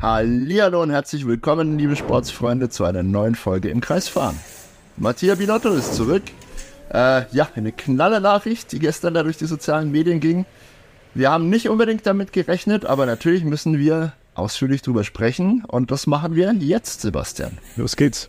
Hallihallo und herzlich willkommen, liebe Sportsfreunde, zu einer neuen Folge im Kreis fahren. Mattia Binotto ist zurück. Eine knalle Nachricht, die gestern da durch die sozialen Medien ging. Wir haben nicht unbedingt damit gerechnet, aber natürlich müssen wir ausführlich drüber sprechen und das machen wir jetzt, Sebastian. Los geht's.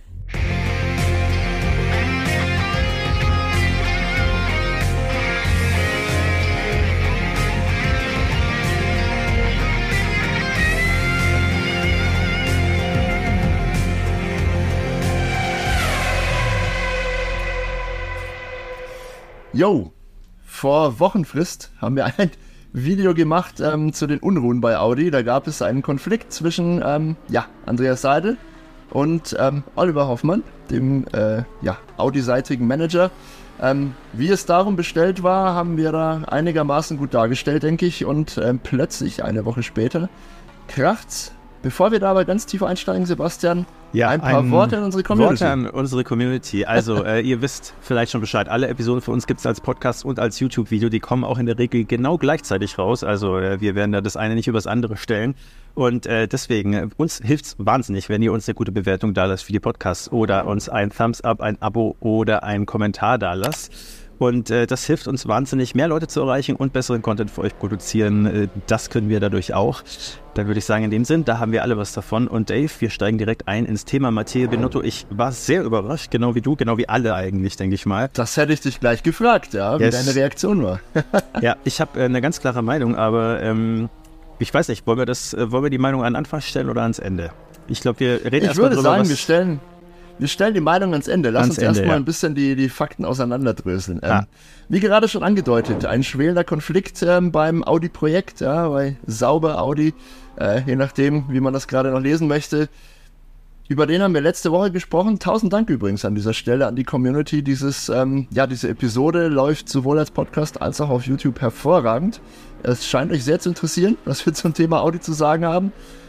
Jo, vor Wochenfrist haben wir ein Video gemacht zu den Unruhen bei Audi. Da gab es einen Konflikt zwischen Andreas Seidel und Oliver Hoffmann, dem Audi-seitigen Manager. Wie es darum bestellt war, haben wir da einigermaßen gut dargestellt, denke ich. Und plötzlich, eine Woche später, kracht's. Bevor wir da aber ganz tief einsteigen, Sebastian, ein paar Worte an unsere Community. Worte an unsere Community. Also, ihr wisst vielleicht schon Bescheid, alle Episoden von uns gibt es als Podcast und als YouTube-Video. Die kommen auch in der Regel genau gleichzeitig raus. Also, wir werden da das eine nicht über das andere stellen. Und deswegen, uns hilft es wahnsinnig, wenn ihr uns eine gute Bewertung da lasst für die Podcasts oder uns ein Thumbs up, ein Abo oder einen Kommentar da lasst. Und das hilft uns wahnsinnig, mehr Leute zu erreichen und besseren Content für euch produzieren. Das können wir dadurch auch. Dann würde ich sagen, in dem Sinn, da haben wir alle was davon. Und Dave, wir steigen direkt ein ins Thema Mattia Binotto. Ich war sehr überrascht, genau wie du, genau wie alle eigentlich, denke ich mal. Das hätte ich dich gleich gefragt, wie deine Reaktion war. Ja, ich habe eine ganz klare Meinung, aber ich weiß nicht, wollen wir die Meinung an Anfang stellen oder ans Ende? Ich glaube, wir reden erstmal drüber. Ich würde sagen, wir stellen die Meinung ans Ende. Lass uns erstmal ein bisschen die Fakten auseinanderdröseln. Wie gerade schon angedeutet, ein schwelender Konflikt beim Audi-Projekt, bei Sauber Audi, je nachdem, wie man das gerade noch lesen möchte. Über den haben wir letzte Woche gesprochen. 1000 Dank übrigens an dieser Stelle an die Community. Diese Episode läuft sowohl als Podcast als auch auf YouTube hervorragend. Es scheint euch sehr zu interessieren, was wir zum Thema Audi zu sagen haben.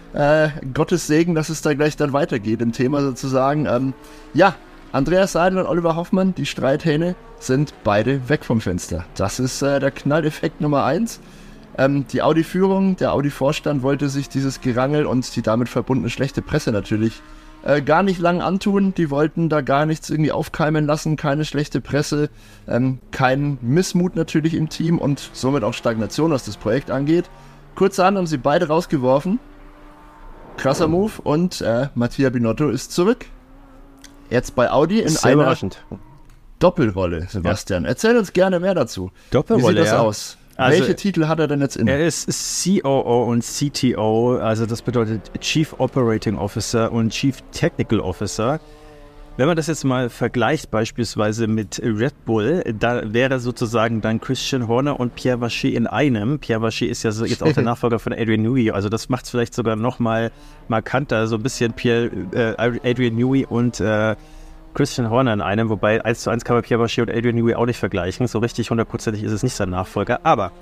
Gottes Segen, dass es da gleich dann weitergeht im Thema sozusagen. Andreas Seidel und Oliver Hoffmann, die Streithähne, sind beide weg vom Fenster. Das ist der Knalleffekt Nummer 1. Die Audi-Führung, der Audi-Vorstand wollte sich dieses Gerangel und die damit verbundene schlechte Presse natürlich gar nicht lang antun. Die wollten da gar nichts irgendwie aufkeimen lassen, keine schlechte Presse, kein Missmut natürlich im Team und somit auch Stagnation, was das Projekt angeht. Kurzerhand haben sie beide rausgeworfen. Krasser Move und Mattia Binotto ist zurück. Jetzt bei Audi in einer Doppelrolle, Sebastian. Ja. Erzähl uns gerne mehr dazu. Doppelrolle, wie sieht das aus? Also, welche Titel hat er denn jetzt inne? Er ist COO und CTO, also das bedeutet Chief Operating Officer und Chief Technical Officer. Wenn man das jetzt mal vergleicht beispielsweise mit Red Bull, da wäre sozusagen dann Christian Horner und Pierre Vacher in einem. Pierre Vacher ist ja jetzt auch der Nachfolger von Adrian Newey, also das macht es vielleicht sogar noch mal markanter, so ein bisschen Adrian Newey und Christian Horner in einem, wobei 1:1 kann man Pierre Vacher und Adrian Newey auch nicht vergleichen, so richtig 100%ig ist es nicht sein Nachfolger, aber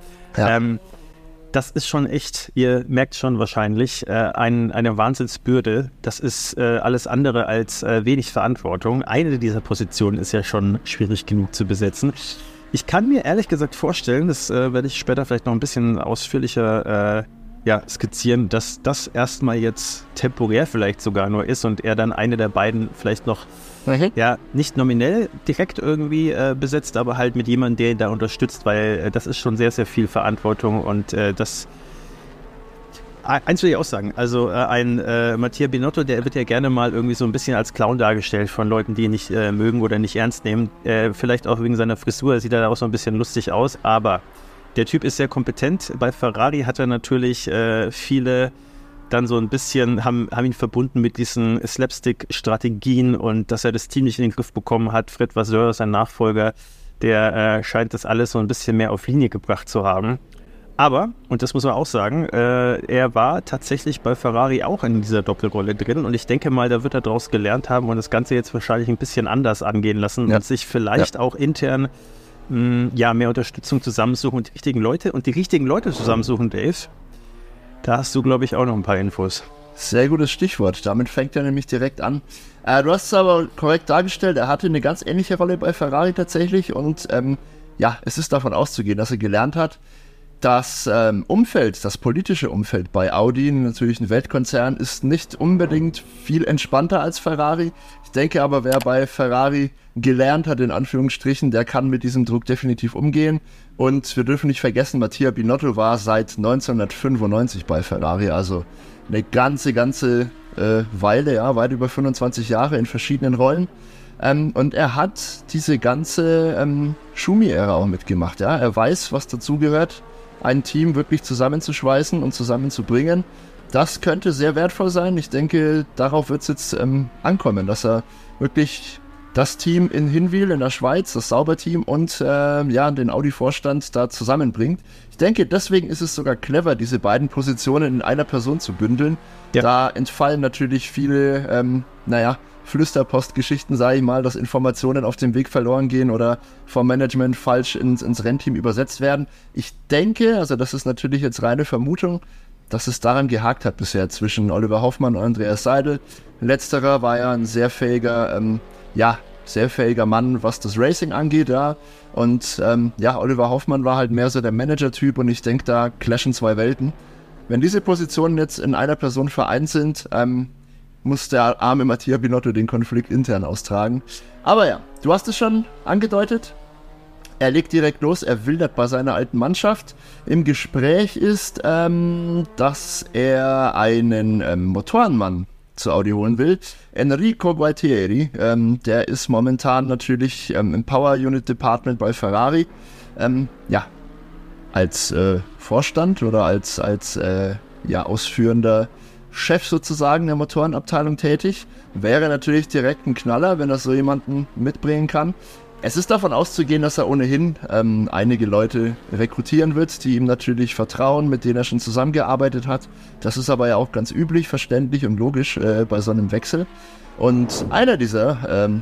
das ist schon echt, ihr merkt schon wahrscheinlich, eine Wahnsinnsbürde. Das ist alles andere als wenig Verantwortung. Eine dieser Positionen ist ja schon schwierig genug zu besetzen. Ich kann mir ehrlich gesagt vorstellen, das werde ich später vielleicht noch ein bisschen ausführlicher skizzieren, dass das erstmal jetzt temporär vielleicht sogar nur ist und er dann eine der beiden vielleicht noch nicht nominell direkt irgendwie besetzt, aber halt mit jemandem, der ihn da unterstützt, weil das ist schon sehr, sehr viel Verantwortung und eins will ich auch sagen, also ein Mattia Binotto, der wird ja gerne mal irgendwie so ein bisschen als Clown dargestellt von Leuten, die ihn nicht mögen oder nicht ernst nehmen, vielleicht auch wegen seiner Frisur, sieht er auch so ein bisschen lustig aus, aber der Typ ist sehr kompetent, bei Ferrari hat er natürlich viele dann so ein bisschen, haben ihn verbunden mit diesen Slapstick-Strategien und dass er das Team nicht in den Griff bekommen hat. Fred Vasseur, sein Nachfolger, der scheint das alles so ein bisschen mehr auf Linie gebracht zu haben. Aber, und das muss man auch sagen, er war tatsächlich bei Ferrari auch in dieser Doppelrolle drin und ich denke mal, da wird er daraus gelernt haben und das Ganze jetzt wahrscheinlich ein bisschen anders angehen lassen und sich vielleicht auch intern mehr Unterstützung zusammensuchen und die richtigen Leute zusammensuchen, Dave. Da hast du, glaube ich, auch noch ein paar Infos. Sehr gutes Stichwort. Damit fängt er nämlich direkt an. Du hast es aber korrekt dargestellt. Er hatte eine ganz ähnliche Rolle bei Ferrari tatsächlich. Und es ist davon auszugehen, dass er gelernt hat, Das Umfeld, das politische Umfeld bei Audi, natürlich ein Weltkonzern, ist nicht unbedingt viel entspannter als Ferrari. Ich denke aber, wer bei Ferrari gelernt hat, in Anführungsstrichen, der kann mit diesem Druck definitiv umgehen. Und wir dürfen nicht vergessen, Mattia Binotto war seit 1995 bei Ferrari, also eine ganze Weile, ja, weit über 25 Jahre in verschiedenen Rollen. Und er hat diese ganze Schumi-Ära auch mitgemacht. Ja? Er weiß, was dazugehört, ein Team wirklich zusammenzuschweißen und zusammenzubringen. Das könnte sehr wertvoll sein. Ich denke, darauf wird es jetzt ankommen, dass er wirklich das Team in Hinwil in der Schweiz, das Sauberteam und den Audi-Vorstand da zusammenbringt. Ich denke, deswegen ist es sogar clever, diese beiden Positionen in einer Person zu bündeln. Ja. Da entfallen natürlich viele, Flüsterpostgeschichten, sage ich mal, dass Informationen auf dem Weg verloren gehen oder vom Management falsch ins Rennteam übersetzt werden. Ich denke, also das ist natürlich jetzt reine Vermutung, dass es daran gehakt hat bisher zwischen Oliver Hoffmann und Andreas Seidel. Letzterer war ja ein sehr fähiger Mann, was das Racing angeht, ja. Und Oliver Hoffmann war halt mehr so der Manager-Typ und ich denke, da clashen zwei Welten. Wenn diese Positionen jetzt in einer Person vereint sind, muss der arme Mattia Binotto den Konflikt intern austragen. Aber ja, du hast es schon angedeutet. Er legt direkt los, er wildert bei seiner alten Mannschaft. Im Gespräch ist, dass er einen Motorenmann zu Audi holen will. Enrico Gualtieri, der ist momentan natürlich im Power Unit Department bei Ferrari. Als Vorstand oder als ausführender Chef sozusagen der Motorenabteilung tätig. Wäre natürlich direkt ein Knaller, wenn er so jemanden mitbringen kann. Es ist davon auszugehen, dass er ohnehin einige Leute rekrutieren wird, die ihm natürlich vertrauen, mit denen er schon zusammengearbeitet hat. Das ist aber ja auch ganz üblich, verständlich und logisch bei so einem Wechsel. Und eine dieser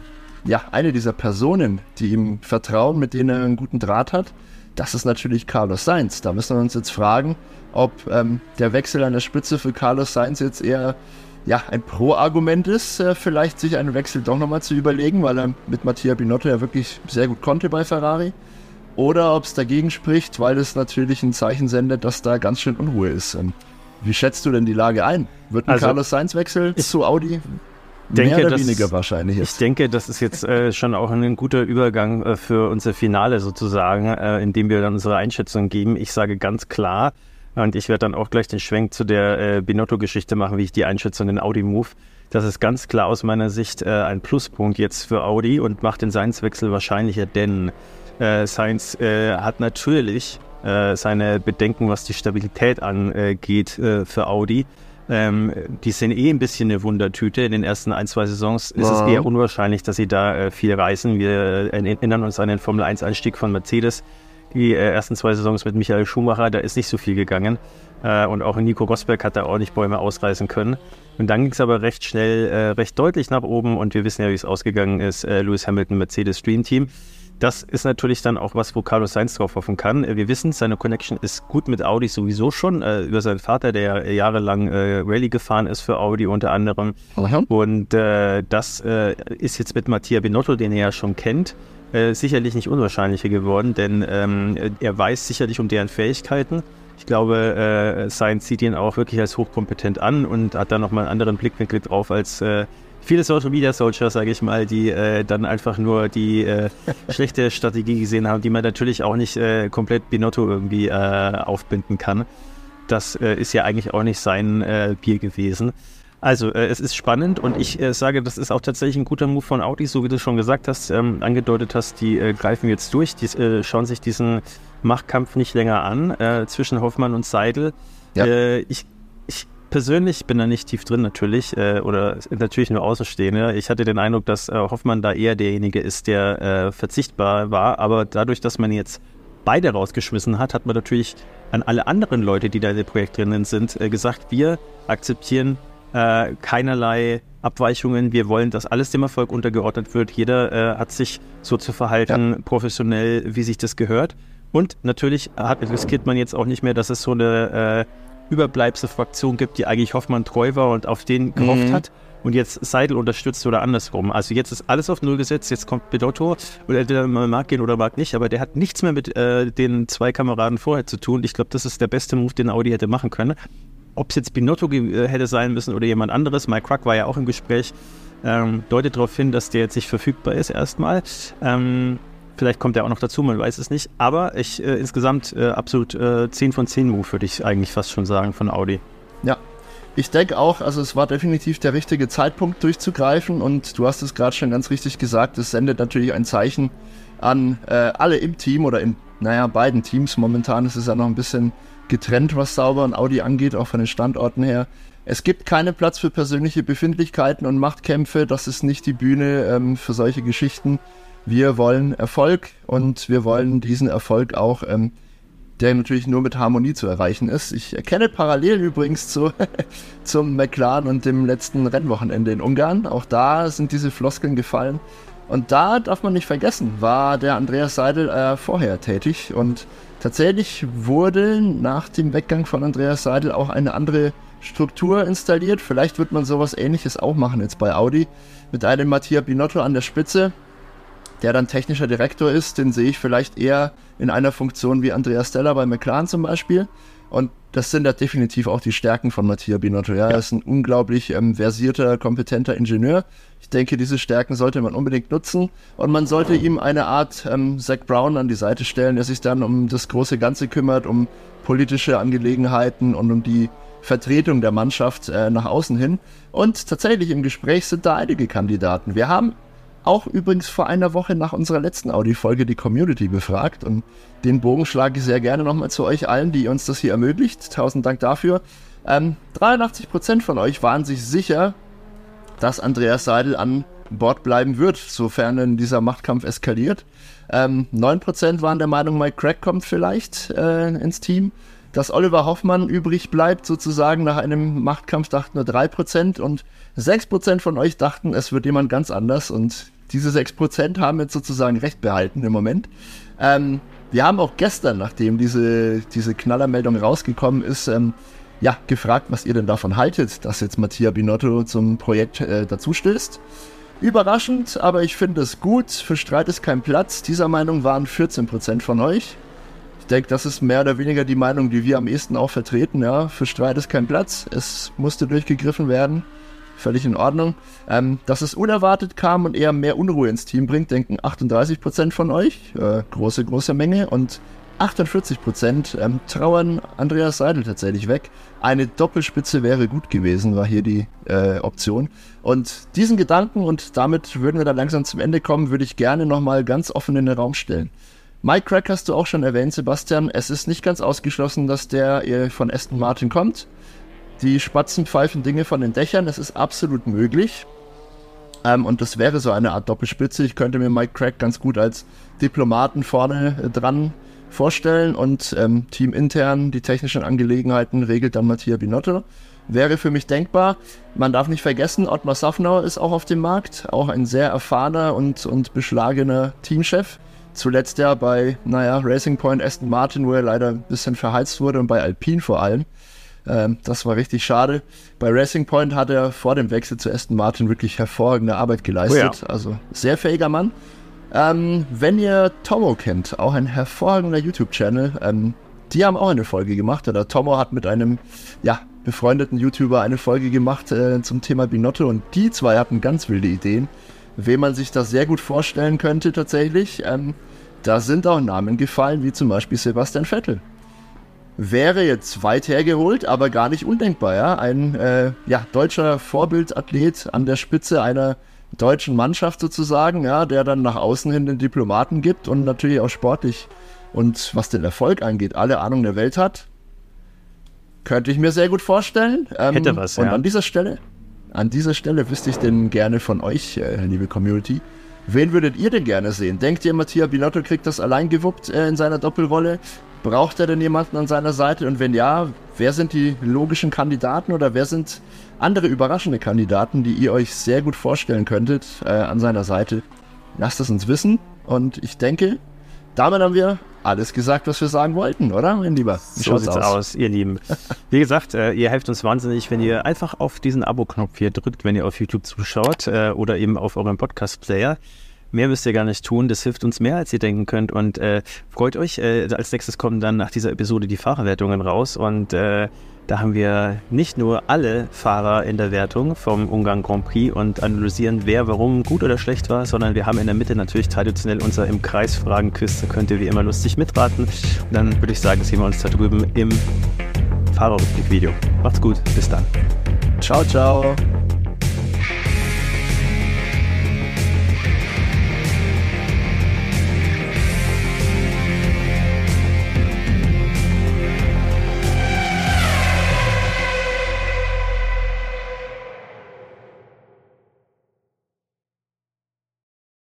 Personen, die ihm vertrauen, mit denen er einen guten Draht hat, das ist natürlich Carlos Sainz. Da müssen wir uns jetzt fragen, ob der Wechsel an der Spitze für Carlos Sainz jetzt eher ein Pro-Argument ist, vielleicht sich einen Wechsel doch nochmal zu überlegen, weil er mit Mattia Binotto ja wirklich sehr gut konnte bei Ferrari. Oder ob es dagegen spricht, weil es natürlich ein Zeichen sendet, dass da ganz schön Unruhe ist. Wie schätzt du denn die Lage ein? Wird ein Carlos Sainz-Wechsel zu Audi? Mehr oder weniger wahrscheinlich jetzt. Ich denke, das ist jetzt schon auch ein guter Übergang für unser Finale sozusagen, in dem wir dann unsere Einschätzung geben. Ich sage ganz klar, und ich werde dann auch gleich den Schwenk zu der Binotto-Geschichte machen, wie ich die Einschätzung in Audi-Move. Das ist ganz klar aus meiner Sicht ein Pluspunkt jetzt für Audi und macht den Sainz-Wechsel wahrscheinlicher, denn Sainz hat natürlich seine Bedenken, was die Stabilität angeht für Audi. Die sind ein bisschen eine Wundertüte. In den ersten 1-2 Saisons ist es eher unwahrscheinlich, dass sie da viel reißen. Wir erinnern uns an den Formel-1-Einstieg von Mercedes. Die ersten 2 Saisons mit Michael Schumacher, da ist nicht so viel gegangen. Und auch Nico Rosberg hat da ordentlich Bäume ausreißen können. Und dann ging es aber recht schnell, recht deutlich nach oben. Und wir wissen ja, wie es ausgegangen ist. Lewis Hamilton, Mercedes Dream Team. Das ist natürlich dann auch was, wo Carlos Sainz drauf hoffen kann. Wir wissen, seine Connection ist gut mit Audi sowieso schon, über seinen Vater, der jahrelang Rallye gefahren ist für Audi unter anderem. Und das ist jetzt mit Mattia Binotto, den er ja schon kennt, sicherlich nicht unwahrscheinlicher geworden, denn er weiß sicherlich um deren Fähigkeiten. Ich glaube, Sainz sieht ihn auch wirklich als hochkompetent an und hat da nochmal einen anderen Blickwinkel drauf als viele Social-Media-Soldier, sage ich mal, die dann einfach nur die schlechte Strategie gesehen haben, die man natürlich auch nicht komplett Binotto irgendwie aufbinden kann. Das ist ja eigentlich auch nicht sein Bier gewesen. Also es ist spannend und ich sage, das ist auch tatsächlich ein guter Move von Audi, so wie du schon gesagt hast, angedeutet hast, die greifen jetzt durch, die schauen sich diesen Machtkampf nicht länger an zwischen Hoffmann und Seidel. Ja. Ich persönlich bin da nicht tief drin natürlich oder natürlich nur Außenstehender. Ich hatte den Eindruck, dass Hoffmann da eher derjenige ist, der verzichtbar war, aber dadurch, dass man jetzt beide rausgeschmissen hat, hat man natürlich an alle anderen Leute, die da in dem Projekt drinnen sind, gesagt, wir akzeptieren keinerlei Abweichungen. Wir wollen, dass alles dem Erfolg untergeordnet wird. Jeder hat sich so zu verhalten, professionell, wie sich das gehört. Und natürlich riskiert man jetzt auch nicht mehr, dass es so eine Überbleibselfraktion gibt, die eigentlich Hoffmann treu war und auf den gehofft hat. und jetzt Seidl unterstützt oder andersrum. Also jetzt ist alles auf Null gesetzt, jetzt kommt Binotto und entweder man mag gehen oder mag nicht, aber der hat nichts mehr mit den 2 Kameraden vorher zu tun. Ich glaube, das ist der beste Move, den Audi hätte machen können. Ob es jetzt Binotto hätte sein müssen oder jemand anderes, Mike Crack war ja auch im Gespräch, deutet darauf hin, dass der jetzt nicht verfügbar ist erstmal. Vielleicht kommt er auch noch dazu, man weiß es nicht. Aber insgesamt absolut 10 von 10 Move, würde ich eigentlich fast schon sagen, von Audi. Ja, ich denke auch, also es war definitiv der richtige Zeitpunkt durchzugreifen und du hast es gerade schon ganz richtig gesagt, es sendet natürlich ein Zeichen an alle im Team oder in, beiden Teams. Momentan ist es ja noch ein bisschen getrennt, was Sauber und Audi angeht, auch von den Standorten her. Es gibt keinen Platz für persönliche Befindlichkeiten und Machtkämpfe, das ist nicht die Bühne für solche Geschichten. Wir wollen Erfolg und wir wollen diesen Erfolg auch, der natürlich nur mit Harmonie zu erreichen ist. Ich erkenne Parallelen übrigens zum McLaren und dem letzten Rennwochenende in Ungarn. Auch da sind diese Floskeln gefallen. Und da darf man nicht vergessen, war der Andreas Seidl vorher tätig und tatsächlich wurde nach dem Weggang von Andreas Seidl auch eine andere Struktur installiert. Vielleicht wird man sowas Ähnliches auch machen jetzt bei Audi mit einem Mattia Binotto an der Spitze, der dann technischer Direktor ist. Den sehe ich vielleicht eher in einer Funktion wie Andreas Stella bei McLaren zum Beispiel. Und das sind ja definitiv auch die Stärken von Mattia Binotto. Ja, er ist ein unglaublich versierter, kompetenter Ingenieur. Ich denke, diese Stärken sollte man unbedingt nutzen und man sollte ihm eine Art Zak Brown an die Seite stellen, der sich dann um das große Ganze kümmert, um politische Angelegenheiten und um die Vertretung der Mannschaft nach außen hin. Und tatsächlich im Gespräch sind da einige Kandidaten. Wir haben auch übrigens vor einer Woche nach unserer letzten Audi-Folge die Community befragt und den Bogen schlage ich sehr gerne nochmal zu euch allen, die uns das hier ermöglicht. 1000 Dank dafür. 83% von euch waren sich sicher, dass Andreas Seidl an Bord bleiben wird, sofern denn dieser Machtkampf eskaliert. 9% waren der Meinung, Mike Crack kommt vielleicht ins Team. Dass Oliver Hoffmann übrig bleibt, sozusagen nach einem Machtkampf, dachten nur 3% und 6% von euch dachten, es wird jemand ganz anders und diese 6% haben jetzt sozusagen recht behalten im Moment. Wir haben auch gestern, nachdem diese Knallermeldung rausgekommen ist, gefragt, was ihr denn davon haltet, dass jetzt Mattia Binotto zum Projekt dazu stößt. Überraschend, aber ich finde es gut, für Streit ist kein Platz. Dieser Meinung waren 14% von euch. Ich denke, das ist mehr oder weniger die Meinung, die wir am ehesten auch vertreten. Ja, für Streit ist kein Platz, es musste durchgegriffen werden, völlig in Ordnung. Dass es unerwartet kam und eher mehr Unruhe ins Team bringt, denken 38% von euch, große Menge, und 48% trauern Andreas Seidl tatsächlich weg. Eine Doppelspitze wäre gut gewesen, war hier die Option. Und diesen Gedanken, und damit würden wir dann langsam zum Ende kommen, würde ich gerne nochmal ganz offen in den Raum stellen. Mike Crack hast du auch schon erwähnt, Sebastian. Es ist nicht ganz ausgeschlossen, dass der von Aston Martin kommt. Die Spatzen pfeifen Dinge von den Dächern. Es ist absolut möglich. Und das wäre so eine Art Doppelspitze. Ich könnte mir Mike Crack ganz gut als Diplomaten vorne dran vorstellen. Und teamintern die technischen Angelegenheiten regelt dann Mattia Binotto. Wäre für mich denkbar. Man darf nicht vergessen, Ottmar Safnauer ist auch auf dem Markt. Auch ein sehr erfahrener und beschlagener Teamchef. Zuletzt ja bei, Racing Point, Aston Martin, wo er leider ein bisschen verheizt wurde und bei Alpine vor allem. Das war richtig schade. Bei Racing Point hat er vor dem Wechsel zu Aston Martin wirklich hervorragende Arbeit geleistet. Oh ja. Also sehr fähiger Mann. Wenn ihr Tomo kennt, auch ein hervorragender YouTube-Channel, die haben auch eine Folge gemacht. Oder Tomo hat mit einem befreundeten YouTuber eine Folge gemacht zum Thema Binotto und die zwei hatten ganz wilde Ideen, wem man sich das sehr gut vorstellen könnte tatsächlich. Da sind auch Namen gefallen, wie zum Beispiel Sebastian Vettel. Wäre jetzt weit hergeholt, aber gar nicht undenkbar. Ja? Ein deutscher Vorbildathlet an der Spitze einer deutschen Mannschaft sozusagen, ja, der dann nach außen hin den Diplomaten gibt und natürlich auch sportlich und was den Erfolg angeht, alle Ahnung der Welt hat. Könnte ich mir sehr gut vorstellen. Hätte was, ja. Und an dieser Stelle wüsste ich denn gerne von euch, liebe Community, wen würdet ihr denn gerne sehen? Denkt ihr, Mattia Binotto kriegt das allein gewuppt in seiner Doppelrolle? Braucht er denn jemanden an seiner Seite? Und wenn ja, wer sind die logischen Kandidaten oder wer sind andere überraschende Kandidaten, die ihr euch sehr gut vorstellen könntet an seiner Seite? Lasst es uns wissen. Und ich denke, damit haben wir alles gesagt, was wir sagen wollten, oder, mein Lieber? So sieht's aus, ihr Lieben. Wie gesagt, ihr helft uns wahnsinnig, wenn ihr einfach auf diesen Abo-Knopf hier drückt, wenn ihr auf YouTube zuschaut oder eben auf eurem Podcast-Player. Mehr müsst ihr gar nicht tun, das hilft uns mehr, als ihr denken könnt und freut euch. Als nächstes kommen dann nach dieser Episode die Fahrerwertungen raus und da haben wir nicht nur alle Fahrer in der Wertung vom Ungarn Grand Prix und analysieren, wer warum gut oder schlecht war, sondern wir haben in der Mitte natürlich traditionell unser im Kreis Fragen-Quiz. Da könnt ihr wie immer lustig mitraten. Und dann würde ich sagen, sehen wir uns da drüben im Fahrerrückblick-Video. Macht's gut, bis dann. Ciao, ciao.